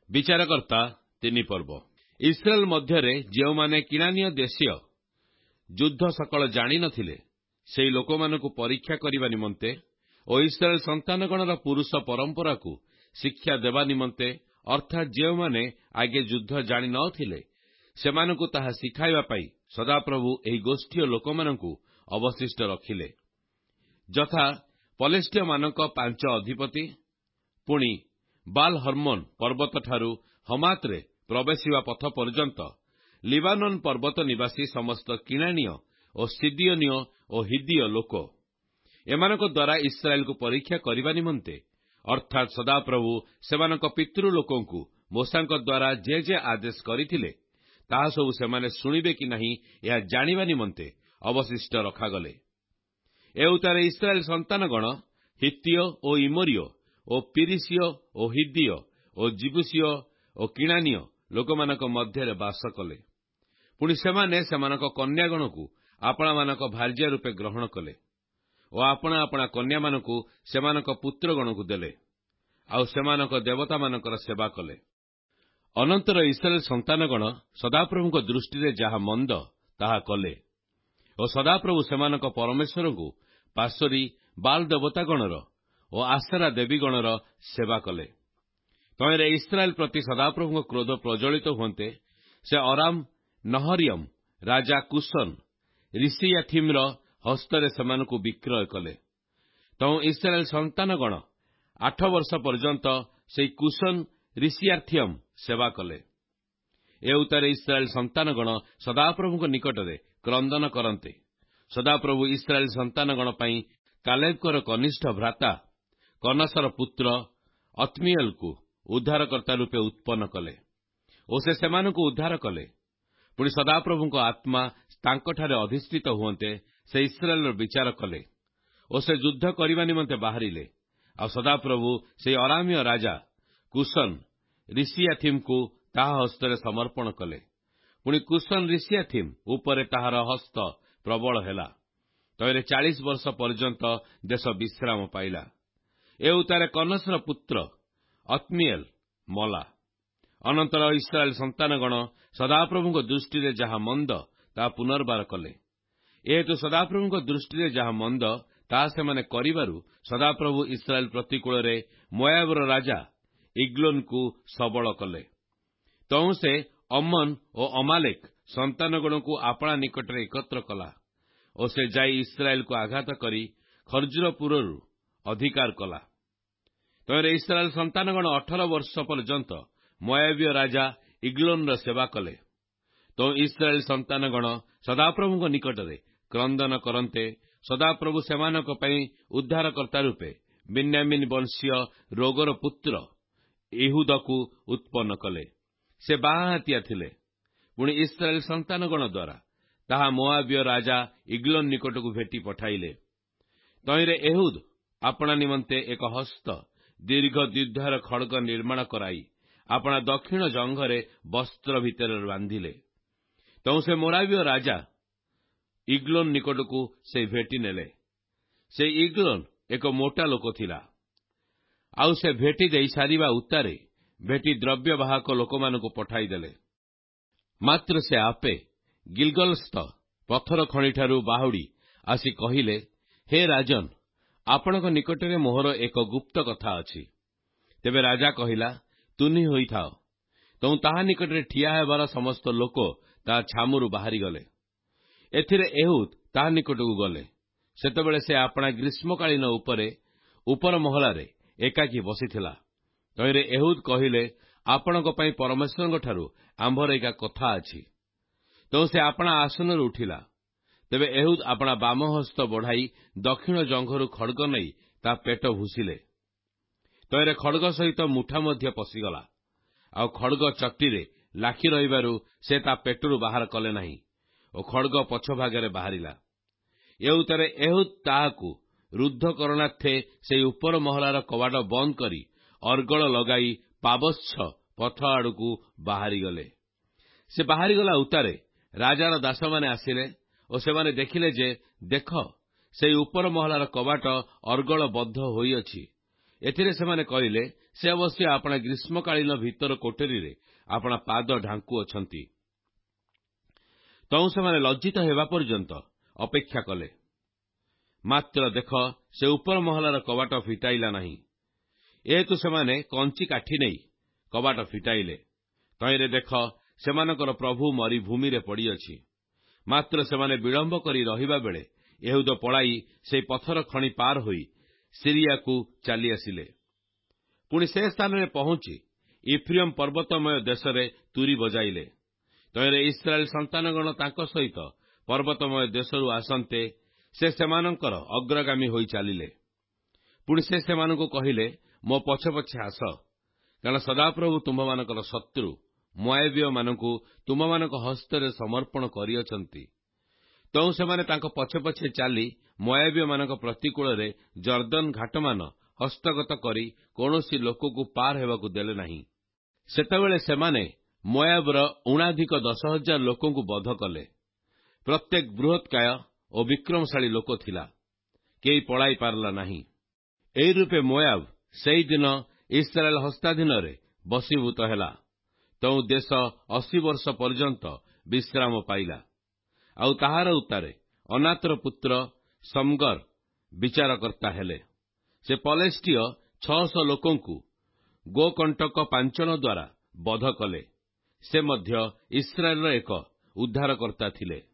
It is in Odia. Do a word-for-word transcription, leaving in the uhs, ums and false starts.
ବିଚାରକର୍ତ୍ତା ତିନି ପର୍ବ। ଇସ୍ରାଏଲ ମଧ୍ୟରେ ଯେଉଁମାନେ କିଣାନୀୟ ଦେଶୀୟ ଯୁଦ୍ଧ ସକଳ ଜାଣିନଥିଲେ, ସେହି ଲୋକମାନଙ୍କୁ ପରୀକ୍ଷା କରିବା ନିମନ୍ତେ ଓ ଇସ୍ରାଏଲ ସନ୍ତାନଗଣର ପୁରୁଷ ପରମ୍ପରାକୁ ଶିକ୍ଷା ଦେବା ନିମନ୍ତେ, ଅର୍ଥାତ୍ ଯେଉଁମାନେ ଆଗେ ଯୁଦ୍ଧ ଜାଣିନଥିଲେ ସେମାନଙ୍କୁ ତାହା ଶିଖାଇବା ପାଇଁ ସଦାପ୍ରଭୁ ଏହି ଗୋଷ୍ଠୀୟ ଲୋକମାନଙ୍କୁ ଅବଶିଷ୍ଟ ରଖିଲେ, ଯଥା ପଲେଷ୍ଟିୟମାନଙ୍କ ପାଞ୍ଚ ଅଧିପତି, ପୁଣି ବାଲ୍ ହର୍ମୋନ୍ ପର୍ବତଠାରୁ ହମାତରେ ପ୍ରବେଶିବା ପଥ ପର୍ଯ୍ୟନ୍ତ ଲିବାନନ ପର୍ବତ ନିବାସୀ ସମସ୍ତ କିଣାନୀୟ ଓ ସିଦିଓନୀୟ ଓ ହିଦୀୟ ଲୋକ। ଏମାନଙ୍କ ଦ୍ୱାରା ଇସ୍ରାଏଲକୁ ପରୀକ୍ଷା କରିବା ନିମନ୍ତେ, ଅର୍ଥାତ୍ ସଦାପ୍ରଭୁ ସେମାନଙ୍କ ପିତୃ ଲୋକଙ୍କୁ ମୋଶାଙ୍କ ଦ୍ୱାରା ଯେ ଯେ ଆଦେଶ କରିଥିଲେ ତାହା ସବୁ ସେମାନେ ଶୁଣିବେ କି ନାହିଁ ଏହା ଜାଣିବା ନିମନ୍ତେ ଅବଶିଷ୍ଟ ରଖାଗଲେ। ଏ ଉତ୍ତାରେ ଇସ୍ରାଏଲ ସନ୍ତାନଗଣ ହିତୀୟ ଓ ଇମୋରୀୟ ଓ ପିରିସୀୟ ଓ ହିଦୀୟ ଓ ଜିବୁସୀୟ ଓ କିଣାନୀୟ ଲୋକମାନଙ୍କ ମଧ୍ୟରେ ବାସ କଲେ। ପୁଣି ସେମାନେ ସେମାନଙ୍କ କନ୍ୟାଗଣକୁ ଆପଣାମାନଙ୍କ ଭାର୍ଯ୍ୟା ରୂପେ ଗ୍ରହଣ କଲେ ଓ ଆପଣା ଆପଣା କନ୍ୟାମାନଙ୍କୁ ସେମାନଙ୍କ ପୁତ୍ରଗଣକୁ ଦେଲେ, ଆଉ ସେମାନଙ୍କ ଦେବତାମାନଙ୍କର ସେବା କଲେ। ଅନନ୍ତର ଇସ୍ରାଏଲ ସନ୍ତାନଗଣ ସଦାପ୍ରଭୁଙ୍କ ଦୃଷ୍ଟିରେ ଯାହା ମନ୍ଦ ତାହା କଲେ ଓ ସଦାପ୍ରଭୁ ସେମାନଙ୍କ ପରମେଶ୍ୱରଙ୍କୁ ପାଶୋରି ବାଲ୍ ଦେବତାଗଣର ଓ ଆସେରା ଦେବୀଗଣର ସେବା କଲେ। ତହିଁରେ ଇସ୍ରାଏଲ ପ୍ରତି ସଦାପ୍ରଭୁଙ୍କ କ୍ରୋଧ ପ୍ରଜ୍ୱଳିତ ହୁଅନ୍ତେ ସେ ଅରାମ ନହରିୟମ ରାଜା କୁଶନ ରିସିୟାଥିମ୍ର ହସ୍ତରେ ସେମାନଙ୍କୁ ବିକ୍ରୟ କଲେ। ତେଣୁ ଇସ୍ରାଏଲ ସନ୍ତାନଗଣ ଆଠ ବର୍ଷ ପର୍ଯ୍ୟନ୍ତ ସେହି କୁଶନ ରିସିୟାଥିୟମ ସେବା କଲେ। ଏ ଉତ୍ତାରେ ଇସ୍ରାଏଲ ସନ୍ତାନଗଣ ସଦାପ୍ରଭୁଙ୍କ ନିକଟରେ କ୍ରନ୍ଦନ କରନ୍ତେ ସଦାପ୍ରଭୁ ଇସ୍ରାଏଲ ସନ୍ତାନଗଣ ପାଇଁ କାଲେବଙ୍କର କନିଷ୍ଠ ଭ୍ରାତା କନସର ପୁତ୍ର ଅତ୍ନିଏଲକୁ ଉଦ୍ଧାରକର୍ତ୍ତା ରୂପେ ଉତ୍ପନ୍ନ କଲେ ଓ ସେ ସେମାନଙ୍କୁ ଉଦ୍ଧାର କଲେ। ପୁଣି ସଦାପ୍ରଭୁଙ୍କ ଆତ୍ମା ତାଙ୍କଠାରେ ଅଧିଷ୍ଠିତ ହୁଅନ୍ତେ ସେ ଇସ୍ରାଏଲର ବିଚାର କଲେ ଓ ସେ ଯୁଦ୍ଧ କରିବା ନିମନ୍ତେ ବାହାରିଲେ। ଆଉ ସଦାପ୍ରଭୁ ସେହି ଅରାମୀୟ ରାଜା କୁଶନ ରିସିୟାଥିମ୍କୁ ତାହା ହସ୍ତରେ ସମର୍ପଣ କଲେ। ପୁଣି କୁଶନ ରିସିୟାଥିମ୍ ଉପରେ ତାହାର ହସ୍ତ ପ୍ରବଳ ହେଲା। ତହିଁରେ ଚାଳିଶ ବର୍ଷ ପର୍ଯ୍ୟନ୍ତ ଦେଶ ବିଶ୍ରାମ ପାଇଲା। ଏ ଉତ୍ତାରେ କନସର ପୁତ୍ର ଅତ୍ନିଏଲ ମଲା। ଅନନ୍ତର ଇସ୍ରାଏଲ ସନ୍ତାନଗଣ ସଦାପ୍ରଭୁଙ୍କ ଦୃଷ୍ଟିରେ ଯାହା ମନ୍ଦ ତାହା ପୁନର୍ବାର କଲେ। ଏହେତୁ ସଦାପ୍ରଭୁଙ୍କ ଦୃଷ୍ଟିରେ ଯାହା ମନ୍ଦ ତାହା ସେମାନେ କରିବାରୁ ସଦାପ୍ରଭୁ ଇସ୍ରାଏଲ ପ୍ରତିକୂଳରେ ମୋଆବର ରାଜା ଇଗ୍ଲୋନକୁ ସବଳ କଲେ। ତହୁଁ ସେ ଅମନ ଓ ଅମାଲେକ ସନ୍ତାନଗଣକୁ ଆପଣା ନିକଟରେ ଏକତ୍ର କଲା ଓ ସେ ଯାଇ ଇସ୍ରାଏଲକୁ ଆଘାତ କରି ଖର୍ଜୁରପୁରରୁ ଅଧିକାର କଲା। ତହିଁରେ ଇସ୍ରାଏଲ ସନ୍ତାନଗଣ ଅଠର ବର୍ଷ ପର୍ଯ୍ୟନ୍ତ ମୋଆବୀୟ ରାଜା ଇଗ୍ଲୋନର ସେବା କଲେ। ତେଣୁ ଇସ୍ରାଏଲ ସନ୍ତାନଗଣ ସଦାପ୍ରଭୁଙ୍କ ନିକଟରେ କ୍ରନ୍ଦନ କରନ୍ତେ ସଦାପ୍ରଭୁ ସେମାନଙ୍କ ପାଇଁ ଉଦ୍ଧାରକର୍ତ୍ତା ରୂପେ ବିନ୍ୟାମିନ ବଂଶୀୟ ରୋଗର ପୁତ୍ର ଇହୁଦକୁ ଉତ୍ପନ୍ନ କଲେ। ସେ ବାଆଁହାତିଆ ଥିଲେ। ପୁଣି ଇସ୍ରାଏଲ ସନ୍ତାନଗଣ ଦ୍ୱାରା ତାହା ମୋଆବୀୟ ରାଜା ଇଗ୍ଲୋନ ନିକଟକୁ ଭେଟି ପଠାଇଲେ। ତହିଁରେ ଏହୁଦ ଆପଣା ନିମନ୍ତେ ଏକ ହସ୍ତ ଦୀର୍ଘ ଦ୍ୱିଧାର ଖଡ୍ଗ ନିର୍ମାଣ କରାଇ ଆପଣା ଦକ୍ଷିଣ ଜଙ୍ଘରେ ବସ୍ତ୍ର ଭିତରେ ବାନ୍ଧିଲେ। ତେଣୁ ସେ ମୋଆବୀୟ ରାଜା ଇଗ୍ଲୋନ ନିକଟକୁ ସେ ଭେଟି ନେଲେ। ସେ ଇଗ୍ଲୋନ ଏକ ମୋଟା ଲୋକ ଥିଲା। ଆଉ ସେ ଭେଟି ଦେଇ ସାରିବା ଉତ୍ତାରେ ଭେଟି ଦ୍ରବ୍ୟବାହକ ଲୋକମାନଙ୍କୁ ପଠାଇଦେଲେ। ମାତ୍ର ସେ ଆପେ ଗିଲଗଲସ୍ଥ ପଥର ଖଣିଠାରୁ ବାହୁଡ଼ି ଆସି କହିଲେ, ହେ ରାଜନ, ଆପଣଙ୍କ ନିକଟରେ ମୋହର ଏକ ଗୁପ୍ତ କଥା ଅଛି। ତେବେ ରାଜା କହିଲା, ତୁନି ହୋଇଥାଅ। ତେଣୁ ତାହା ନିକଟରେ ଠିଆ ହେବାର ସମସ୍ତ ଲୋକ ତାହା ଛାମୁରୁ ବାହାରିଗଲେ। ଏଥିରେ ଏହୁଦ ତାହା ନିକଟକୁ ଗଲେ। ସେତେବେଳେ ସେ ଆପଣା ଗ୍ରୀଷ୍ମକାଳୀନ ଉପରେ ଉପର ମହଲାରେ ଏକାକୀ ବସିଥିଲା। ତହିଁରେ ଏହୁଦ କହିଲେ, ଆପଣଙ୍କ ପାଇଁ ପରମେଶ୍ୱରଙ୍କଠାରୁ ଆମ୍ଭର ଏକ କଥା ଅଛି। ତେଣୁ ସେ ଆପଣା ଆସନରୁ ଉଠିଲା। ତେବେ ଏହୁଦ ଆପଣା ବାମ ହସ୍ତ ବଢ଼ାଇ ଦକ୍ଷିଣ ଜଙ୍ଘରୁ ଖଡ୍ଗ ନେଇ ତା ପେଟ ଭୁଷିଲେ। ତହିଁରେ ଖଡ୍ଗ ସହିତ ମୁଠା ମଧ୍ୟ ପଶିଗଲା। ଆଉ ଖଡ୍ଗ ଚକଟିରେ ଲାଖି ରହିବାରୁ ସେ ତା ପେଟରୁ ବାହାର କଲେ ନାହିଁ ଓ ଖଡ୍ଗ ପଛଭାଗରେ ବାହାରିଲା। ଏ ଉତ୍ତାରେ ଏହୁଦ ତାହାକୁ ରୁଦ୍ଧ କରଣାର୍ଥେ ସେହି ଉପର ମହଲାର କବାଟ ବନ୍ଦ କରି ଅର୍ଗଳ ଲଗାଇ ପାବଚ୍ଛ ପଥ ଆଡ଼କୁ ବାହାରିଗଲେ। ସେ ବାହାରିଗଲା ଉତ୍ତାରେ ରାଜାର ଦାସମାନେ ଆସିଲେ ଓ ସେମାନେ ଦେଖିଲେ ଯେ, ଦେଖ, ସେହି ଉପର ମହଲାର କବାଟ ଅର୍ଗଳବଦ୍ଧ ହୋଇଅଛି ଏଥିରେ ସେମାନେ କହିଲେ, ସେ ଅବଶ୍ୟ ଆପଣା ଗ୍ରୀଷ୍ମକାଳୀନ ଭିତର କୋଠରୀରେ ଆପଣା ପାଦ ଢାଙ୍କୁଅଛନ୍ତି। ତହୁଁ ସେମାନେ ଲଜ୍ଜିତ ହେବା ପର୍ଯ୍ୟନ୍ତ ଅପେକ୍ଷା କଲେ। ମାତ୍ର ଦେଖ, ସେ ଉପର ମହଲାର କବାଟ ଫିଟାଇଲା ନାହିଁ। ଏହେତୁ ସେମାନେ କଞ୍ଚି କାଠି ନେଇ କବାଟ ଫିଟାଇଲେ। ତହିଁରେ ଦେଖ, ସେମାନଙ୍କର ପ୍ରଭୁ ମରି ଭୂମିରେ ପଡ଼ିଅଛି। ମାତ୍ର ସେମାନେ ବିଳମ୍ବ କରି ରହିବା ବେଳେ ଏହୁଦ ପଳାଇ ସେହି ପଥର ଖଣି ପାର ହୋଇ ସିରିଆକୁ ଚାଲିଆସିଲେ। ପୁଣି ସେ ସ୍ଥାନରେ ପହଞ୍ଚି ଇଫ୍ରିୟମ୍ ପର୍ବତମୟ ଦେଶରେ ତୁରୀ ବଜାଇଲେ। ତହିଁରେ ଇସ୍ରାଏଲ ସନ୍ତାନଗଣ ତାଙ୍କ ସହିତ ପର୍ବତମୟ ଦେଶରୁ ଆସନ୍ତେ ସେ ସେମାନଙ୍କର ଅଗ୍ରଗାମୀ ହୋଇ ଚାଲିଲେ। ପୁଣି ସେ ସେମାନଙ୍କୁ କହିଲେ, ମୋ ପଛେ ପଛେ ଆସ, କାରଣ ସଦାପ୍ରଭୁ ତୁମ୍ଭମାନଙ୍କର ଶତ୍ରୁ ମୋଆବୀୟମାନଙ୍କୁ ତୁମମାନଙ୍କ ହସ୍ତରେ ସମର୍ପଣ କରିଅଛନ୍ତି। ତେଣୁ ସେମାନେ ତାଙ୍କ ପଛେ ପଛେ ଚାଲି ମୋଆବୀୟମାନଙ୍କ ପ୍ରତିକୂଳରେ ଜର୍ଦ୍ଦନ ଘାଟମାନ ହସ୍ତଗତ କରି କୌଣସି ଲୋକକୁ ପାର ହେବାକୁ ଦେଲେ ନାହିଁ। ସେତେବେଳେ ସେମାନେ ମୋଆବର ଊଣାଧିକ ଦଶ ହଜାର ଲୋକଙ୍କୁ ବଧ କଲେ। ପ୍ରତ୍ୟେକ ବୃହତ୍କାୟ ଓ ବିକ୍ରମଶାଳୀ ଲୋକ ଥିଲା, କେହି ପଳାଇ ପାରିଲା ନାହିଁ। ଏହି ରୂପେ ମୋଆବ ସେହିଦିନ ଇସ୍ରାଏଲ ହସ୍ତାଧୀନରେ ବଶୀଭୂତ ହେଲା। ତେଣୁ ଦେଶ ଅଶୀ ବର୍ଷ ପର୍ଯ୍ୟନ୍ତ ବିଶ୍ରାମ ପାଇଲା। ଆଉ ତାହାର ଉତ୍ତାରେ ଅନାତର ପୁତ୍ର ସମଗର ବିଚାରକର୍ତ୍ତା ହେଲେ। ସେ ପଲେଷ୍ଟୀୟ ଛଅଶହ ଲୋକଙ୍କୁ ଗୋକଣ୍ଟକ ପାଞ୍ଚଣ ଦ୍ୱାରା ବଧ କଲେ। ସେ ମଧ୍ୟ ଇସ୍ରାଏଲର ଏକ ଉଦ୍ଧାରକର୍ତ୍ତା ଥିଲେ।